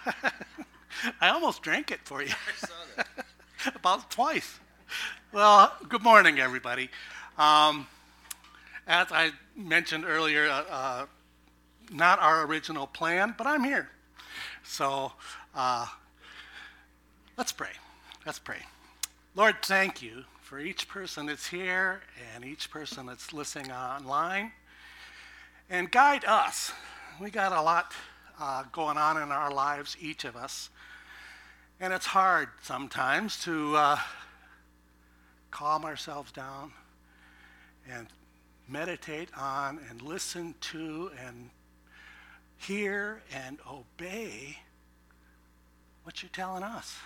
I almost drank it for you. I saw that. About twice. Well, good morning, everybody. Um, as I mentioned earlier, not our original plan, but I'm here. So uh, let's pray. Let's pray. Lord, thank you for each person that's here and each person that's listening online. And guide us. We got a lot going on in our lives, each of us. And it's hard sometimes to calm ourselves down and meditate on and listen to and hear and obey what you're telling us.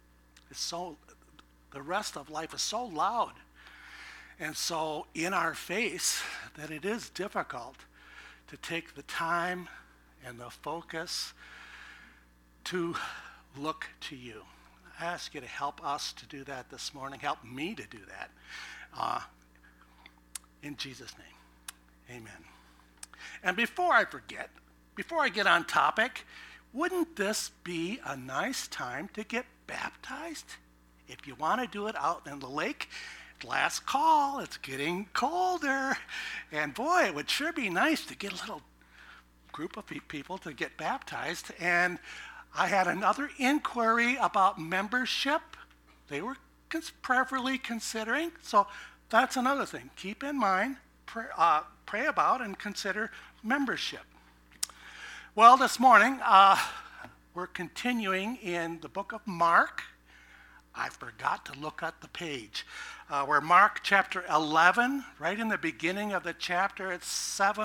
The rest of life is so loud and so in our face that it is difficult to take the time and the focus to look to you. I ask you to help us to do that this morning. Help me to do that. In Jesus' name, amen. And before I forget, before I get on topic, wouldn't this be a nice time to get baptized? If you want to do it out in the lake, last call, it's getting colder. And boy, it would sure be nice to get a little group of people to get baptized. And I had another inquiry about membership. They were prayerfully considering. So that's another thing. Keep in mind, pray about and consider membership. Well, this morning, we're continuing in the book of Mark. I forgot to look at the page. We're Mark chapter 11, right in the beginning of the chapter. It's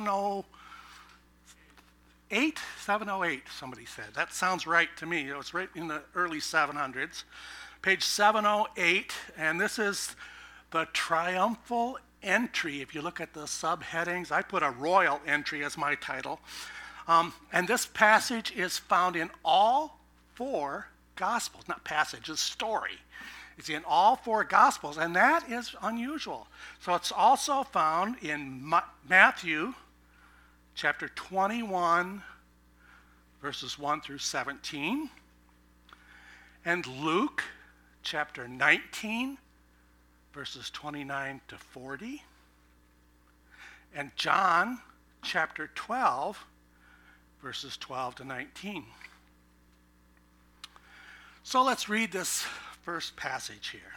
708, somebody said. That sounds right to me. It was right in the early 700s. Page 708, and this is the triumphal entry. If you look at the subheadings, I put a royal entry as my title. And this passage is found in all four Gospels. Not passage, it's story. It's in all four Gospels, and that is unusual. So it's also found in Matthew chapter 21, verses 1 through 17, and Luke chapter 19, verses 29 to 40, and John chapter 12, verses 12 to 19. So let's read this first passage here.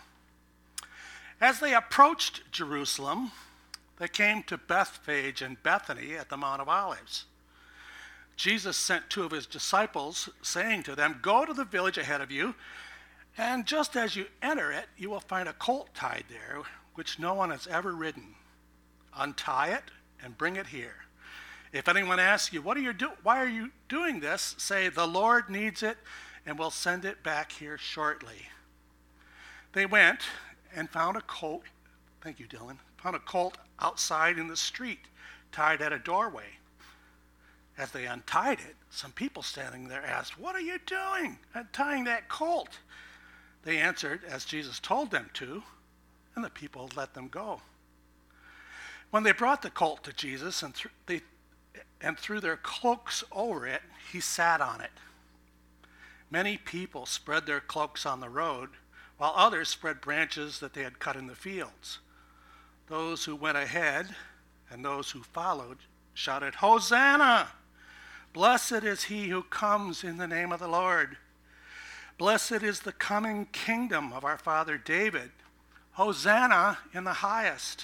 As they approached Jerusalem, they came to Bethphage and Bethany at the Mount of Olives. Jesus sent two of his disciples, saying to them, "Go to the village ahead of you, and just as you enter it, you will find a colt tied there, which no one has ever ridden. Untie it and bring it here. If anyone asks you, why are you doing this? Say, the Lord needs it, and we'll send it back here shortly." They went and found a colt. Thank you, Dylan. Found a colt outside in the street, tied at a doorway. As they untied it, some people standing there asked, "What are you doing, untying that colt?" They answered as Jesus told them to, and the people let them go. When they brought the colt to Jesus and threw their cloaks over it, he sat on it. Many people spread their cloaks on the road, while others spread branches that they had cut in the fields. Those who went ahead and those who followed shouted, "Hosanna! Blessed is he who comes in the name of the Lord. Blessed is the coming kingdom of our father David. Hosanna in the highest."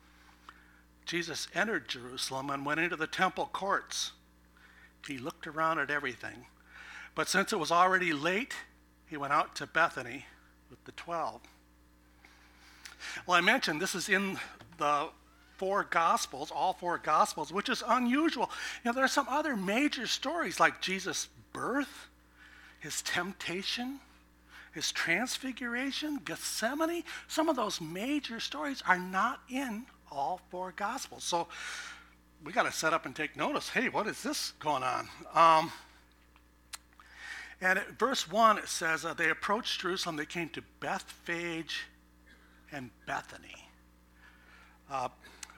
Jesus entered Jerusalem and went into the temple courts. He looked around at everything. But since it was already late, he went out to Bethany with the 12. Well, I mentioned this is in the four Gospels, all four Gospels, which is unusual. There are some other major stories like Jesus' birth, his temptation, his transfiguration, Gethsemane. Some of those major stories are not in all four Gospels. So we got to set up and take notice. Hey, what is this going on? And at verse 1, it says, they approached Jerusalem. They came to Bethphage and Bethany.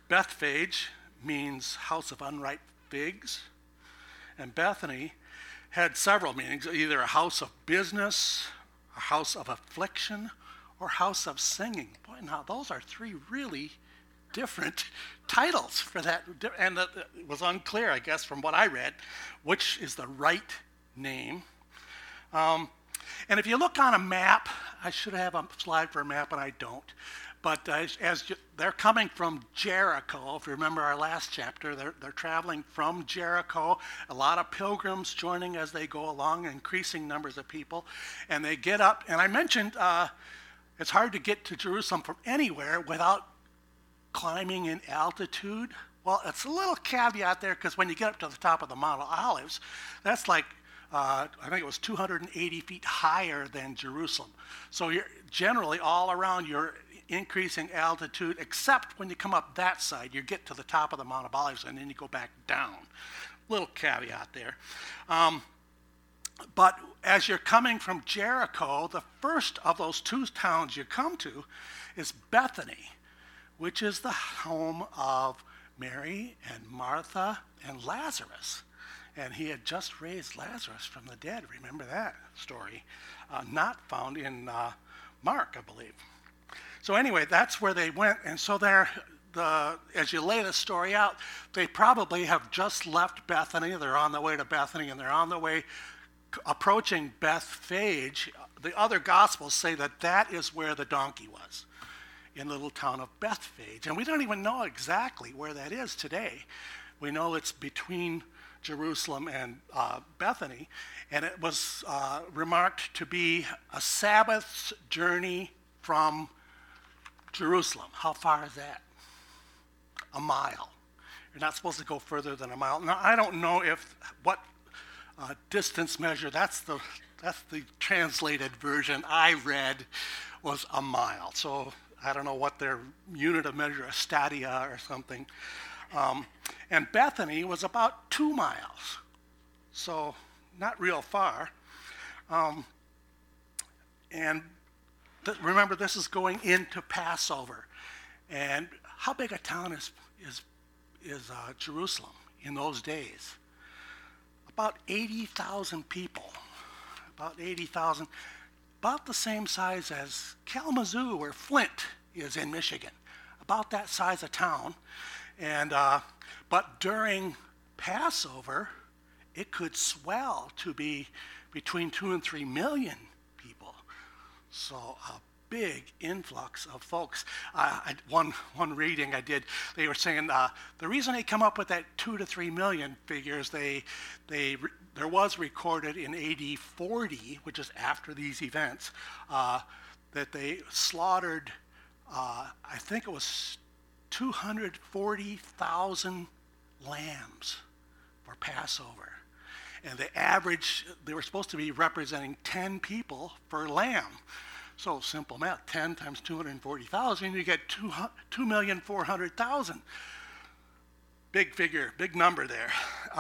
Bethphage means house of unripe figs. And Bethany had several meanings, either a house of business, a house of affliction, or house of singing. Boy, now those are three really different titles for that. And it was unclear, I guess, from what I read, which is the right name. And if you look on a map, I should have a slide for a map, and I don't. But they're coming from Jericho, if you remember our last chapter, they're traveling from Jericho. A lot of pilgrims joining as they go along, increasing numbers of people. And they get up, and I mentioned it's hard to get to Jerusalem from anywhere without climbing in altitude. Well, it's a little caveat there, because when you get up to the top of the Mount of Olives, that's like, I think it was 280 feet higher than Jerusalem. So you're generally all around, you're increasing altitude, except when you come up that side, you get to the top of the Mount of Olives, and then you go back down. Little caveat there. But as you're coming from Jericho, the first of those two towns you come to is Bethany, which is the home of Mary and Martha and Lazarus. And he had just raised Lazarus from the dead. Remember that story? Not found in Mark, I believe. So anyway, that's where they went. And so as you lay the story out, they probably have just left Bethany. They're on the way to Bethany, and they're on the way approaching Bethphage. The other Gospels say that is where the donkey was, in the little town of Bethphage. And we don't even know exactly where that is today. We know it's between Jerusalem and Bethany, and it was remarked to be a Sabbath's journey from Jerusalem. How far is that? A mile. You're not supposed to go further than a mile. Now, I don't know what distance measure, that's the translated version I read was a mile. So I don't know what their unit of measure, a stadia or something. And Bethany was about 2 miles, so not real far. Remember, this is going into Passover. And how big a town is Jerusalem in those days? About 80,000 people. About 80,000. About the same size as Kalamazoo, where Flint is in Michigan. About that size of town. And but during Passover, it could swell to be between 2 and 3 million people. So a big influx of folks. One reading I did, they were saying the reason they come up with that 2 to 3 million figures, there was recorded in AD 40, which is after these events, that they slaughtered, I think it was 240,000 lambs for Passover. And they were supposed to be representing 10 people per lamb. So simple math, 10 times 240,000, you get 2,400,000. Big figure, big number there.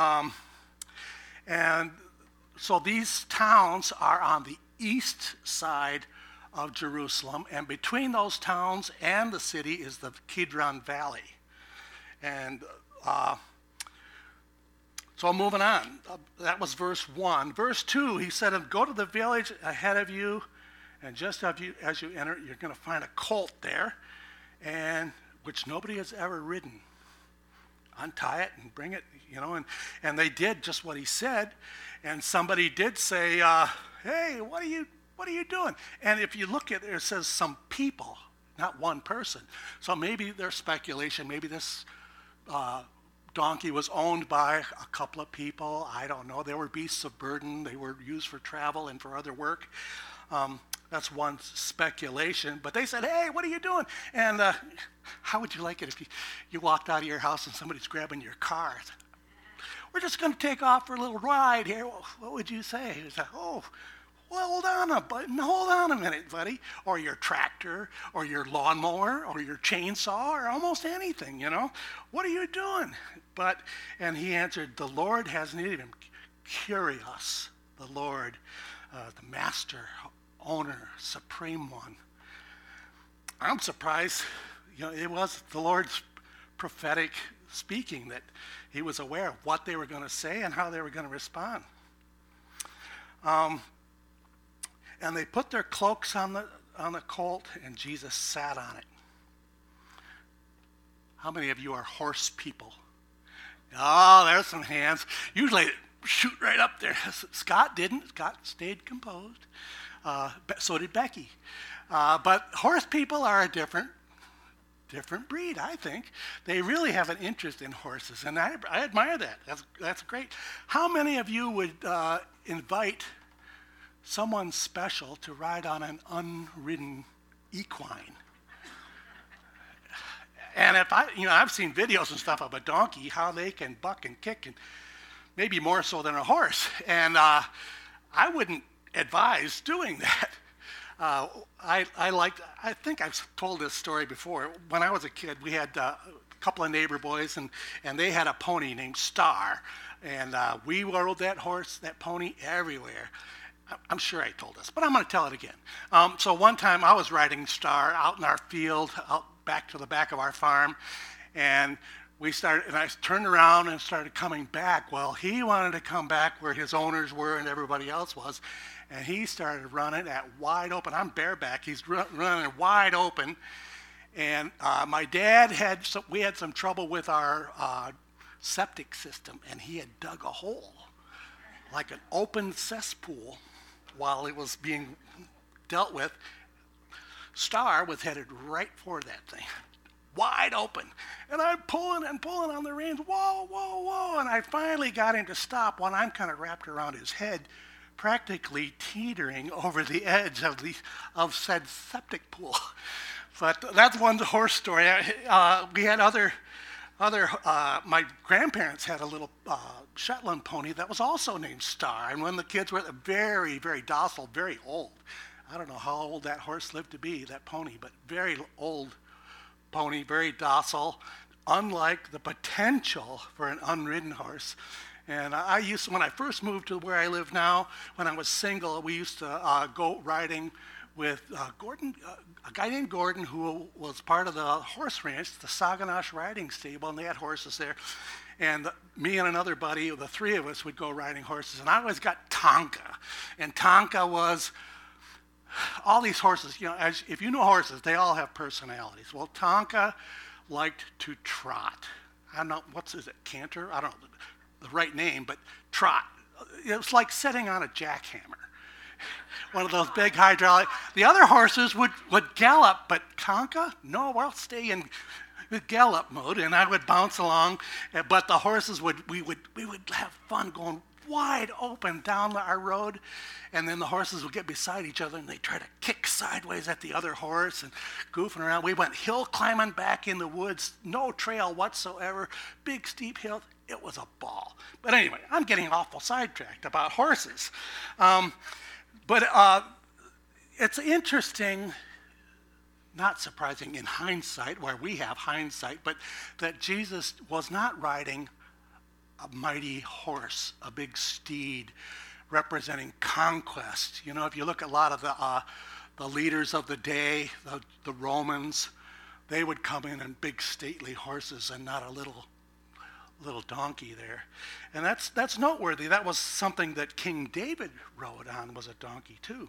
And so these towns are on the east side of Jerusalem, and between those towns and the city is the Kidron Valley. And so moving on, that was verse 1. Verse 2, he said, go to the village ahead of you, and just as you enter, you're going to find a colt there, and which nobody has ever ridden. Untie it and bring it, and they did just what he said. And somebody did say, hey, what are you doing? And if you look at it, it says some people, not one person. So maybe there's speculation, maybe this donkey was owned by a couple of people. I don't know. They were beasts of burden. They were used for travel and for other work. That's one speculation. But they said, hey, what are you doing? And how would you like it if you walked out of your house and somebody's grabbing your car? We're just going to take off for a little ride here. What would you say? He said, oh, well, hold on a minute, buddy. Or your tractor, or your lawnmower, or your chainsaw, or almost anything, What are you doing? And he answered, the Lord has need of him. Kyrios, the Lord, the master, owner, supreme one. I'm surprised, it was the Lord's prophetic speaking that he was aware of what they were going to say and how they were going to respond. And they put their cloaks on the colt, and Jesus sat on it. How many of you are horse people? Oh, there's some hands. Usually shoot right up there. Scott didn't. Scott stayed composed. So did Becky. But horse people are a different breed, I think. They really have an interest in horses, and I admire that. That's great. How many of you would invite someone special to ride on an unridden equine? And if I've seen videos and stuff of a donkey, how they can buck and kick, and maybe more so than a horse. And I wouldn't advise doing that. I think I've told this story before. When I was a kid, we had a couple of neighbor boys, and they had a pony named Star. And we rode that pony everywhere. I'm sure I told this, but I'm going to tell it again. So one time I was riding Star out in our field, out back to the back of our farm, and I turned around and started coming back. Well, he wanted to come back where his owners were and everybody else was, and he started running at wide open. I'm bareback. He's running wide open, and my dad we had some trouble with our septic system, and he had dug a hole, like an open cesspool, while it was being dealt with. Star was headed right for that thing, wide open. And I'm pulling and pulling on the reins, whoa, whoa, whoa. And I finally got him to stop when I'm kind of wrapped around his head, practically teetering over the edge of said septic pool. But that's one horse story. We had other. My grandparents had a little Shetland pony that was also named Star. And when the kids were very, very docile, very old. I don't know how old that horse lived to be, that pony, but very old pony, very docile, unlike the potential for an unridden horse. And when I first moved to where I live now, when I was single, we used to go riding with Gordon, a guy named Gordon, who was part of the horse ranch, the Saguanash Riding Stable, and they had horses there. And me and another buddy, the three of us, would go riding horses. And I always got Tonka. And Tonka was all these horses, if you know horses, they all have personalities. Well, Tonka liked to trot. I don't know, canter? I don't know the right name, but trot. It was like sitting on a jackhammer. One of those big hydraulic. The other horses would gallop, but Tonka, no, I'll stay in gallop mode, and I would bounce along. But the horses we would have fun going wide open down our road, and then the horses would get beside each other, and they'd try to kick sideways at the other horse and goofing around. We went hill climbing back in the woods, no trail whatsoever, big steep hills. It was a ball. But anyway, I'm getting awful sidetracked about horses. But it's interesting, not surprising in hindsight, where we have hindsight, but that Jesus was not riding a mighty horse, a big steed representing conquest. If you look at a lot of the leaders of the day, the Romans, they would come in big stately horses and not a little donkey there. And that's noteworthy. That was something that King David rode on, was a donkey too.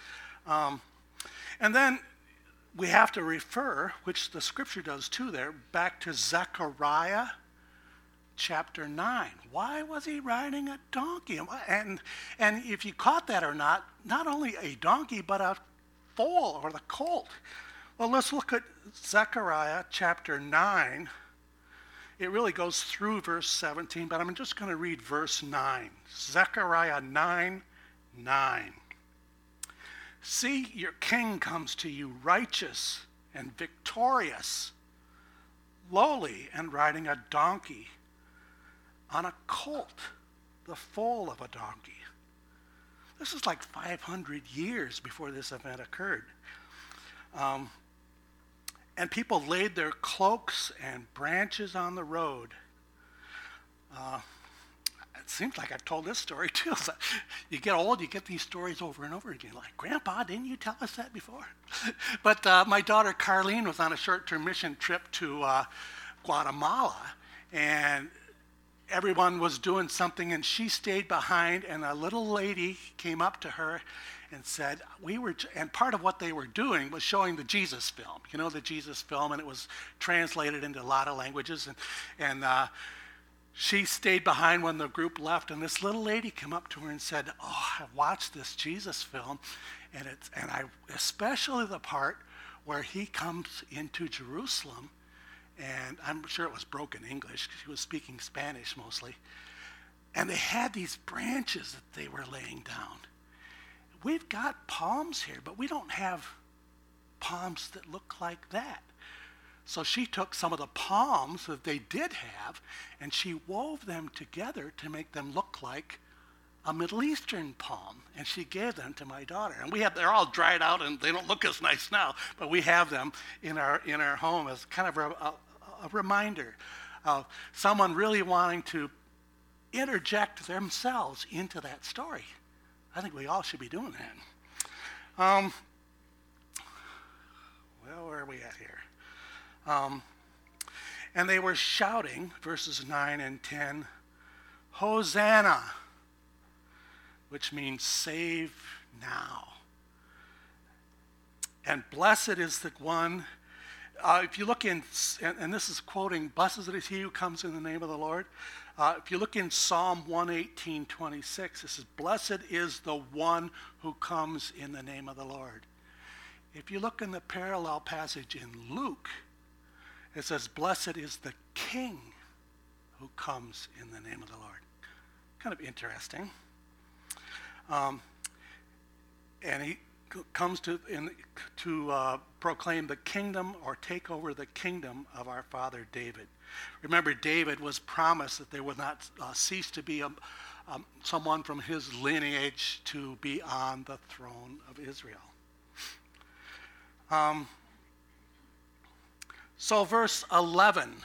And then we have to refer, which the scripture does too there, back to Zechariah chapter 9. Why was he riding a donkey? And if you caught that or not only a donkey, but a foal or the colt. Well, let's look at Zechariah chapter 9. It really goes through verse 17, but I'm just going to read verse 9. Zechariah 9:9. See, your king comes to you righteous and victorious, lowly and riding a donkey, on a colt, the foal of a donkey. This is like 500 years before this event occurred. And people laid their cloaks and branches on the road. It seems like I've told this story too. You get old, you get these stories over and over again. Like, Grandpa, didn't you tell us that before? But my daughter Carlene was on a short-term mission trip to Guatemala, and everyone was doing something, and she stayed behind, and a little lady came up to her and said, and part of what they were doing was showing the Jesus film, the Jesus film, and it was translated into a lot of languages, and she stayed behind when the group left, and this little lady came up to her and said, "Oh, I watched this Jesus film, and I especially the part where he comes into Jerusalem," and I'm sure it was broken English because she was speaking Spanish mostly, and they had these branches that they were laying down. We've got palms here, but we don't have palms that look like that. So she took some of the palms that they did have, and she wove them together to make them look like a Middle Eastern palm, and she gave them to my daughter. And they're all dried out, and they don't look as nice now, but we have them in our home as kind of a reminder of someone really wanting to interject themselves into that story. I think we all should be doing that. Where are we at here? And they were shouting, verses 9 and 10, "Hosanna," which means save now. And blessed is the one, if you look in, and this is quoting, "Blessed is he who comes in the name of the Lord." If you look in Psalm 118:26, it says, "Blessed is the one who comes in the name of the Lord." If you look in the parallel passage in Luke, it says, "Blessed is the King who comes in the name of the Lord." Kind of interesting. And he comes to proclaim the kingdom, or take over the kingdom of our father David. Remember, David was promised that there would not cease to be someone from his lineage to be on the throne of Israel. So verse 11,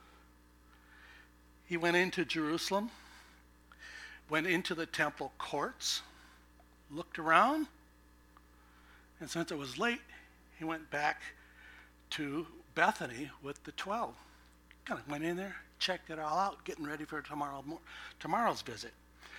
he went into Jerusalem, went into the temple courts, looked around, and since it was late, he went back to Bethany with the 12. Kind of went in there, checked it all out, getting ready for tomorrow's visit.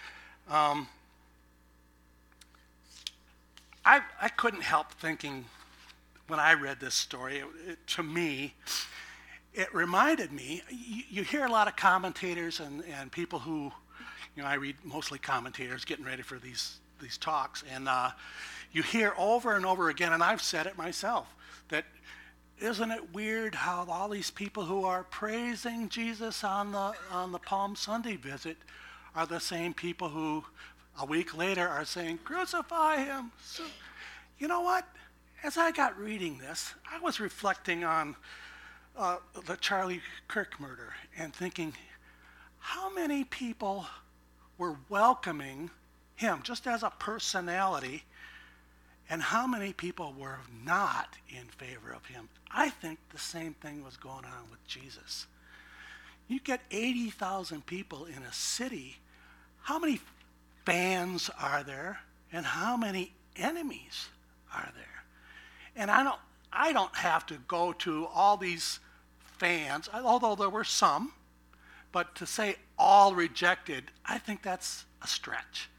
I couldn't help thinking, when I read this story, to me, it reminded me, you hear a lot of commentators and people who, I read mostly commentators getting ready for these talks, and you hear over and over again, and I've said it myself, that isn't it weird how all these people who are praising Jesus on the Palm Sunday visit are the same people who a week later are saying, "Crucify him." So, you know what? As I got reading this, I was reflecting on the Charlie Kirk murder and thinking, how many people were welcoming him just as a personality, and how many people were not in favor of him? I think the same thing was going on with Jesus. You get 80,000 people in a city. How many fans are there, and how many enemies are there? And I don't have to go to all these fans, although there were some, but to say all rejected, I think that's a stretch.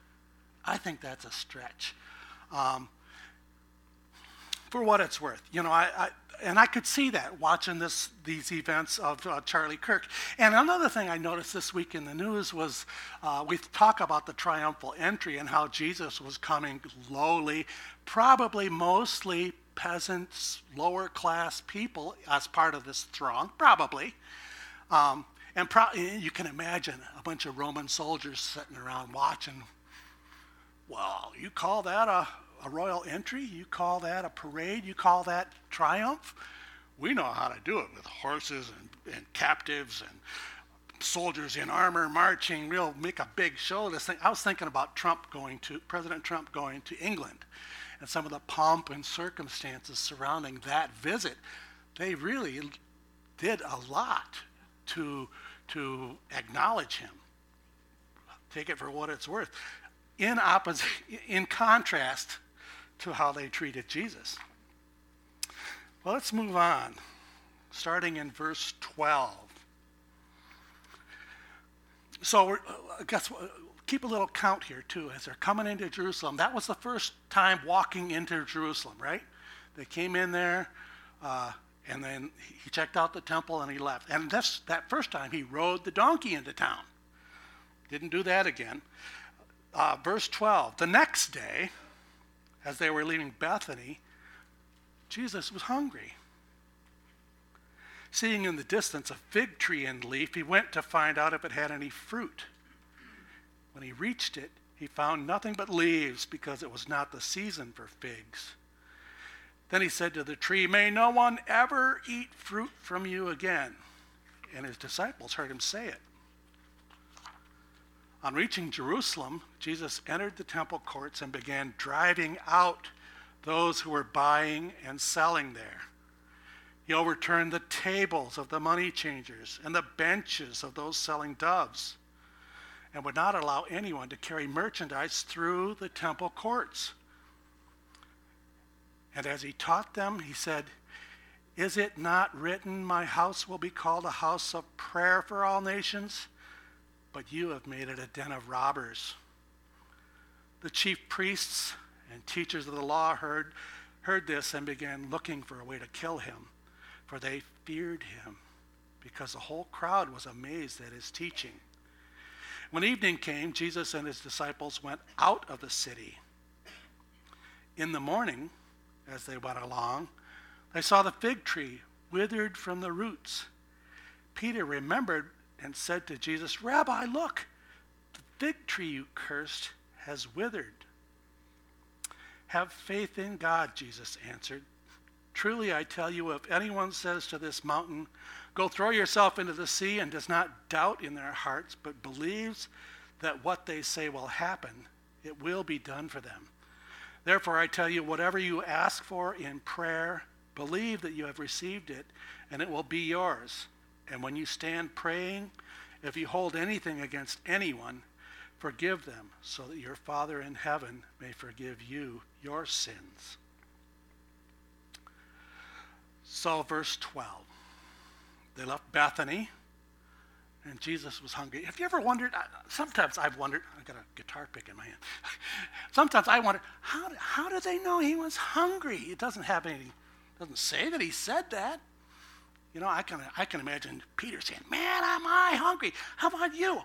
For what it's worth, I could see that watching these events of Charlie Kirk. And another thing I noticed this week in the news was we talk about the triumphal entry and how Jesus was coming lowly, probably mostly peasants, lower class people as part of this throng, probably. And you can imagine a bunch of Roman soldiers sitting around watching. Well, you call that a royal entry? You call that a parade? You call that triumph? We know how to do it with horses and captives and soldiers in armor marching. We'll make a big show of this thing. I was thinking about President Trump going to England and some of the pomp and circumstances surrounding that visit. They really did a lot to acknowledge him. Take it for what it's worth. In contrast to how they treated Jesus. Well, let's move on, starting in verse 12. So keep a little count here too as they're coming into Jerusalem. That was the first time walking into Jerusalem, right? They came in there, and then he checked out the temple and he left. And that first time he rode the donkey into town. Didn't do that again. Verse 12, the next day, as they were leaving Bethany, Jesus was hungry. Seeing in the distance a fig tree in leaf, he went to find out if it had any fruit. When he reached it, he found nothing but leaves because it was not the season for figs. Then he said to the tree, "May no one ever eat fruit from you again." And his disciples heard him say it. On reaching Jerusalem, Jesus entered the temple courts and began driving out those who were buying and selling there. He overturned the tables of the money changers and the benches of those selling doves, and would not allow anyone to carry merchandise through the temple courts. And as he taught them, he said, "Is it not written, 'My house will be called a house of prayer for all nations'? But you have made it a den of robbers." The chief priests and teachers of the law heard this and began looking for a way to kill him, for they feared him, because the whole crowd was amazed at his teaching. When evening came, Jesus and his disciples went out of the city. In the morning, as they went along, they saw the fig tree withered from the roots. Peter remembered and said to Jesus, "Rabbi, look, the fig tree you cursed has withered." "Have faith in God," Jesus answered. "Truly I tell you, if anyone says to this mountain, 'Go throw yourself into the sea,' and does not doubt in their hearts, but believes that what they say will happen, it will be done for them. Therefore I tell you, whatever you ask for in prayer, believe that you have received it, and it will be yours. And when you stand praying, if you hold anything against anyone, forgive them, so that your Father in heaven may forgive you your sins." So verse 12, they left Bethany, and Jesus was hungry. Have you ever wondered, sometimes I've wondered, I've got a guitar pick in my hand. Sometimes I wonder, how did they know he was hungry? It doesn't say that he said that. You know, I can imagine Peter saying, "Man, am I hungry? How about you?"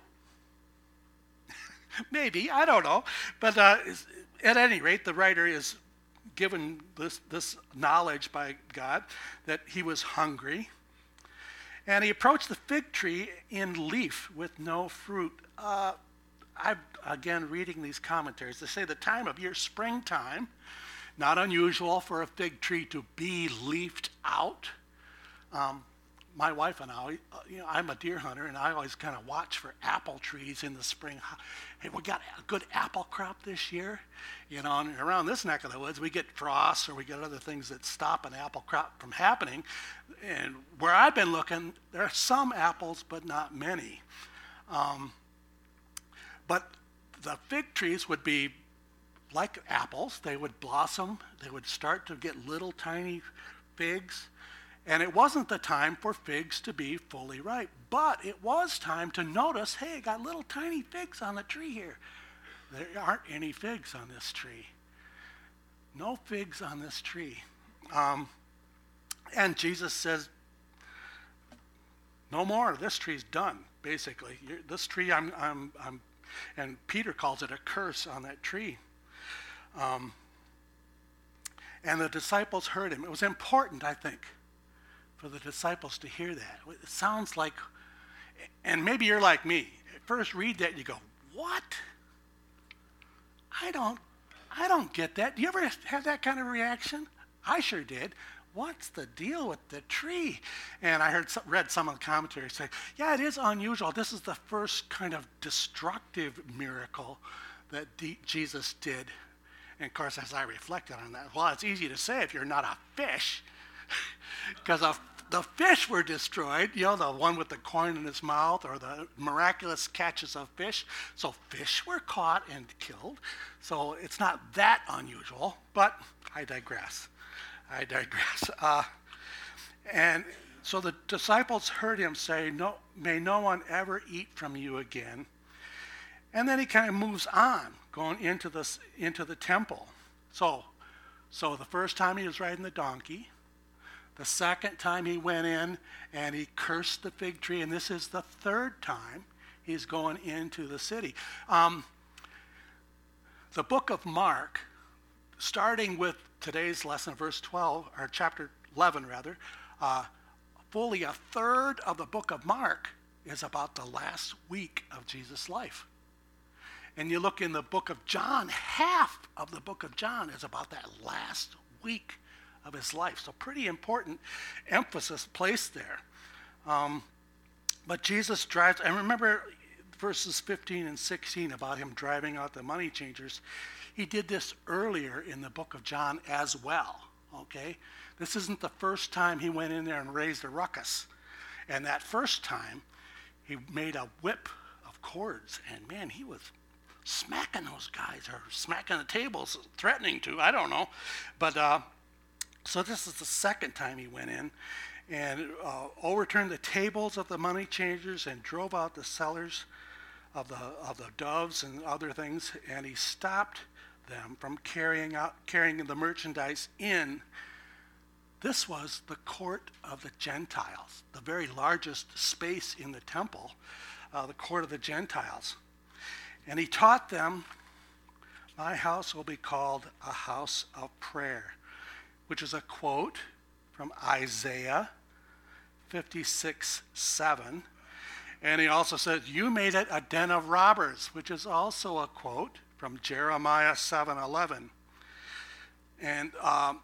Maybe, I don't know. But at any rate, the writer is given this knowledge by God that he was hungry. And he approached the fig tree in leaf with no fruit. I'm, again, reading these commentaries. They say the time of year, springtime, not unusual for a fig tree to be leafed out. My wife and I, I'm a deer hunter, and I always kind of watch for apple trees in the spring. Hey, we got a good apple crop this year. And around this neck of the woods, we get frosts or we get other things that stop an apple crop from happening. And where I've been looking, there are some apples, but not many. But the fig trees would be like apples. They would blossom. They would start to get little tiny figs. And it wasn't the time for figs to be fully ripe, but it was time to notice, hey, I got little tiny figs on the tree here. There aren't any figs on this tree. No figs on this tree. And Jesus says, no more. This tree's done, basically. This tree, and Peter calls it a curse on that tree. And the disciples heard him. It was important, I think, for the disciples to hear that. It sounds like, and maybe you're like me. At first read that and you go, what? I don't get that. Do you ever have that kind of reaction? I sure did. What's the deal with the tree? And I read some of the commentaries say, yeah, it is unusual. This is the first kind of destructive miracle that Jesus did. And of course, as I reflected on that, well, it's easy to say if you're not a fish, because the fish were destroyed, the one with the coin in his mouth, or the miraculous catches of fish. So fish were caught and killed. So it's not that unusual, but I digress. And So the disciples heard him say, "No, may no one ever eat from you again." And then he kind of moves on, going into the temple. So the first time he was riding the donkey. The second time he went in and he cursed the fig tree. And this is the third time he's going into the city. The book of Mark, starting with today's lesson, verse 12, or chapter 11 rather, fully a third of the book of Mark is about the last week of Jesus' life. And you look in the book of John, half of the book of John is about that last week of his life. So pretty important emphasis placed there. But Jesus drives, and remember verses 15 and 16 about him driving out the money changers. He did this earlier in the book of John as well, okay? This isn't the first time he went in there and raised a ruckus. And that first time, he made a whip of cords, and man, he was smacking those guys, or smacking the tables, threatening to, I don't know. But so this is the second time he went in and overturned the tables of the money changers and drove out the sellers of the doves and other things, and he stopped them from carrying the merchandise in. This was the court of the Gentiles, the very largest space in the temple, the court of the Gentiles. And he taught them, "My house will be called a house of prayer," which is a quote from Isaiah 56:7. And he also said, "You made it a den of robbers," which is also a quote from Jeremiah 7:11. And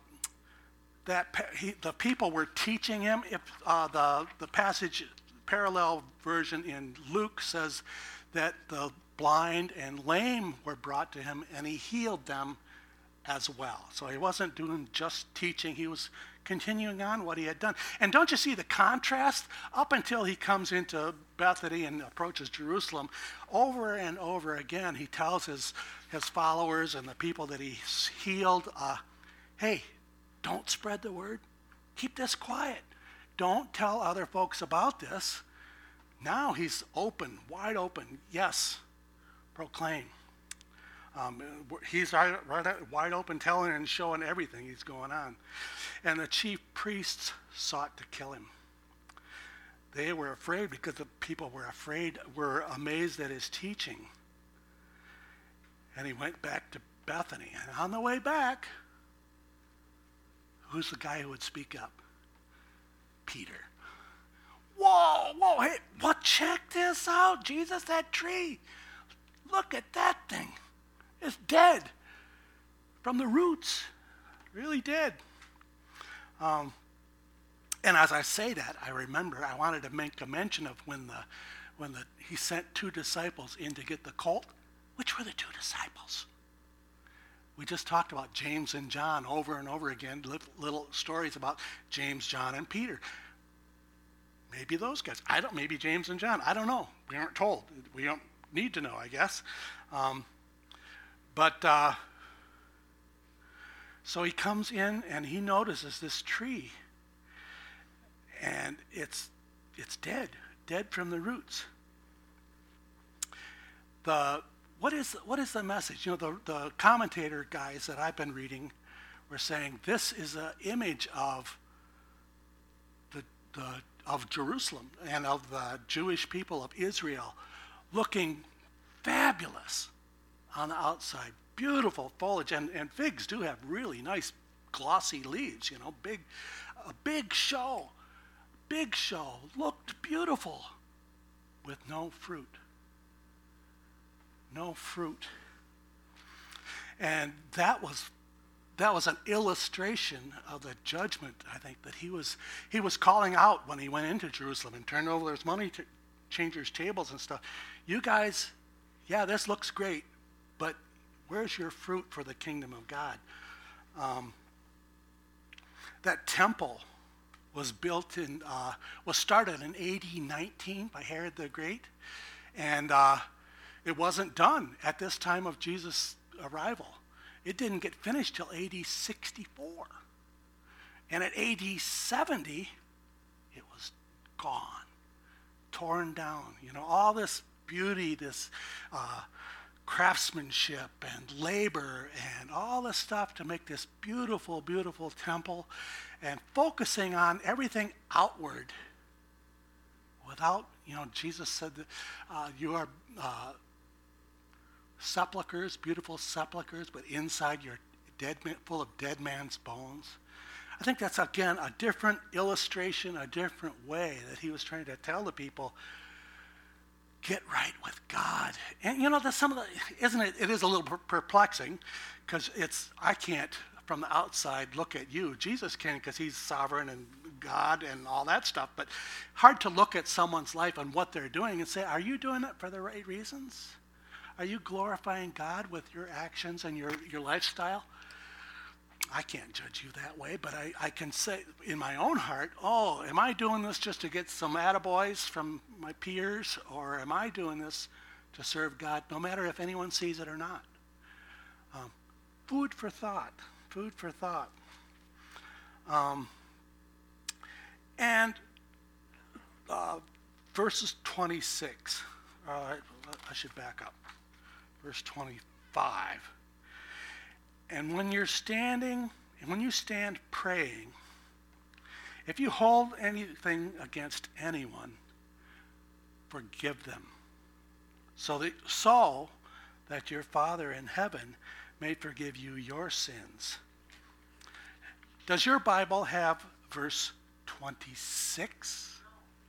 the people were teaching him. If the passage parallel version in Luke says that the blind and lame were brought to him, and he healed them as well. So he wasn't doing just teaching, he was continuing on what he had done. And don't you see the contrast? Up until he comes into Bethany and approaches Jerusalem, over and over again he tells his followers and the people that he's healed, hey, don't spread the word. Keep this quiet. Don't tell other folks about this. Now he's open, wide open. Yes, proclaim. He's right wide open, telling and showing everything he's going on. And the chief priests sought to kill him. They were afraid because the people were amazed at his teaching. And he went back to Bethany. And on the way back, who's the guy who would speak up? Peter. Whoa, hey, check this out, Jesus, that tree. Look at that thing. It's dead from the roots, really dead. And as I say that, I remember I wanted to make a mention of when he sent two disciples in to get the colt. Which were the two disciples? We just talked about James and John over and over again, little stories about James, John, and Peter. Maybe those guys. Maybe James and John. I don't know. We aren't told. We don't need to know, I guess. So he comes in and he notices this tree, and it's dead from the roots. What is the message? You know, the commentator guys that I've been reading were saying this is an image of of Jerusalem and of the Jewish people of Israel, looking fabulous on the outside, beautiful foliage, and figs do have really nice glossy leaves, you know, a big show, looked beautiful with no fruit. And that was an illustration of the judgment, I think, that he was calling out when he went into Jerusalem and turned over those money changers' tables and stuff. You guys, yeah, this looks great, but where's your fruit for the kingdom of God? That temple was started in AD 19 by Herod the Great, and it wasn't done at this time of Jesus' arrival. It didn't get finished till AD 64. And at AD 70, it was gone, torn down. All this beauty, this craftsmanship and labor and all this stuff to make this beautiful, beautiful temple, and focusing on everything outward without, Jesus said that you are sepulchers, beautiful sepulchers, but inside you're full of dead man's bones. I think that's, again, a different illustration, a different way that he was trying to tell the people, get right with God. And that's some of the, isn't it? It is a little perplexing because I can't from the outside look at you. Jesus can because he's sovereign and God and all that stuff. But hard to look at someone's life and what they're doing and say, are you doing it for the right reasons? Are you glorifying God with your actions and your lifestyle? I can't judge you that way, but I can say in my own heart, am I doing this just to get some attaboys from my peers, or am I doing this to serve God, no matter if anyone sees it or not? Food for thought. And verses 26. I should back up. Verse 25. And when you stand praying, if you hold anything against anyone, forgive them, so that your Father in heaven may forgive you your sins. Does your Bible have verse 26?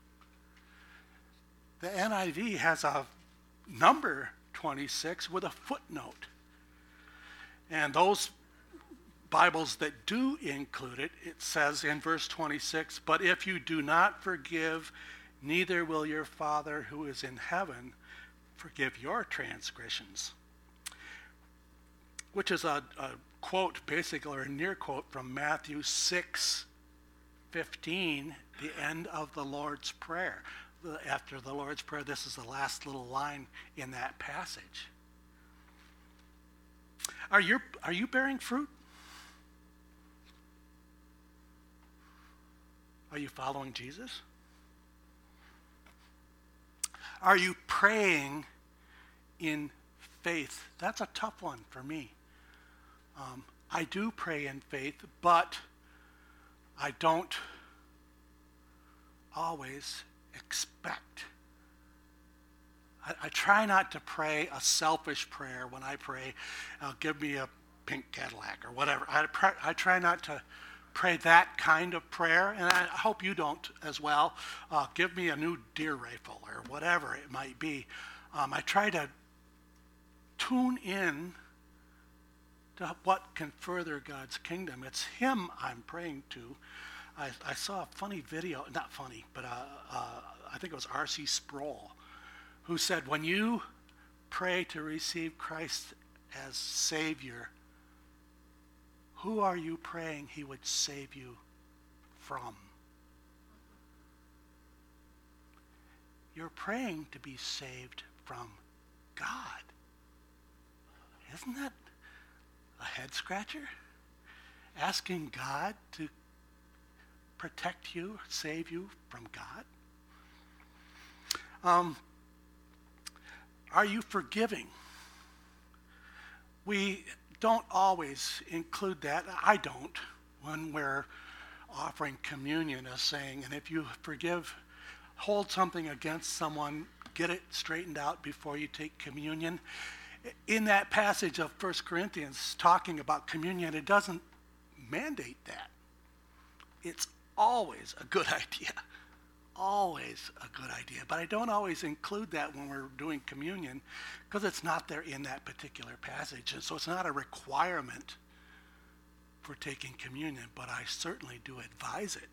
The NIV has a number 26 with a footnote. And those Bibles that do include it, it says in verse 26, but if you do not forgive, neither will your Father who is in heaven forgive your transgressions. Which is a quote, basically, or a near quote from Matthew 6:15, the end of the Lord's Prayer. After the Lord's Prayer, this is the last little line in that passage. Are you bearing fruit? Are you following Jesus? Are you praying in faith? That's a tough one for me. I do pray in faith, but I don't always expect. I try not to pray a selfish prayer when I pray, give me a pink Cadillac or whatever. I try not to pray that kind of prayer, and I hope you don't as well. Give me a new deer rifle or whatever it might be. I try to tune in to what can further God's kingdom. It's him I'm praying to. I saw a funny video, not funny, but I think it was R.C. Sproul, who said, when you pray to receive Christ as Savior, who are you praying he would save you from? You're praying to be saved from God. Isn't that a head scratcher? Asking God to protect you, save you from God? Are you forgiving? We don't always include that. I don't when we're offering communion as saying, and if you hold something against someone, get it straightened out before you take communion. In that passage of 1 Corinthians talking about communion, it doesn't mandate that. It's always a good idea. Always a good idea. But I don't always include that when we're doing communion because it's not there in that particular passage. And so it's not a requirement for taking communion, but I certainly do advise it.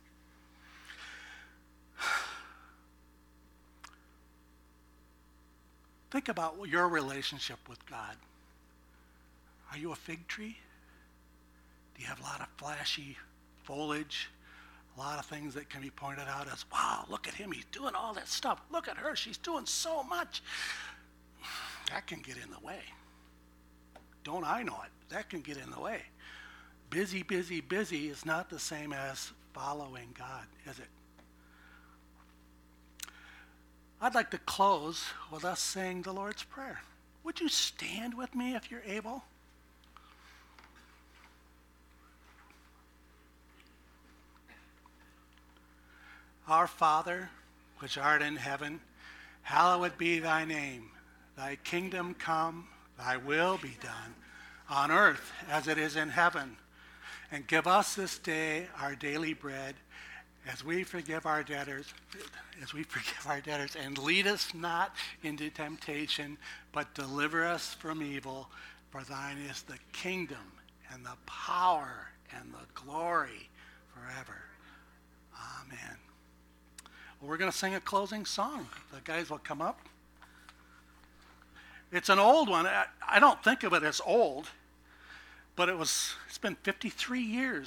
Think about your relationship with God. Are you a fig tree? Do you have a lot of flashy foliage? A lot of things that can be pointed out as, wow, look at him, he's doing all that stuff. Look at her, she's doing so much. That can get in the way. Don't I know it? That can get in the way. Busy, busy, busy is not the same as following God, is it? I'd like to close with us saying the Lord's Prayer. Would you stand with me if you're able? Our Father, which art in heaven, hallowed be thy name. Thy kingdom come, thy will be done, on earth as it is in heaven. And give us this day our daily bread, as we forgive our debtors, and lead us not into temptation, but deliver us from evil. For thine is the kingdom and the power and the glory forever. Amen. Well, we're going to sing a closing song. The guys will come up. It's an old one. I don't think of it as old, but it's been 53 years